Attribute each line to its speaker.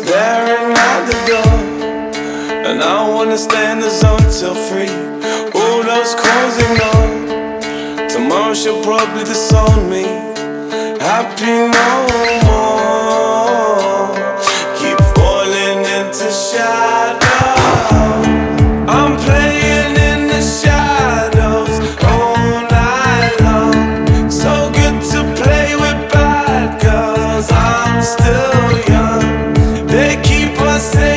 Speaker 1: staring at the door, and I wanna stay in the zone till 3. All those calls ignored. Tomorrow she'll probably disown me. Happy no more. Keep falling into shadow. I'm playing in the shadows all night long. So good to play with bad girls. I'm still young. They keep us safe.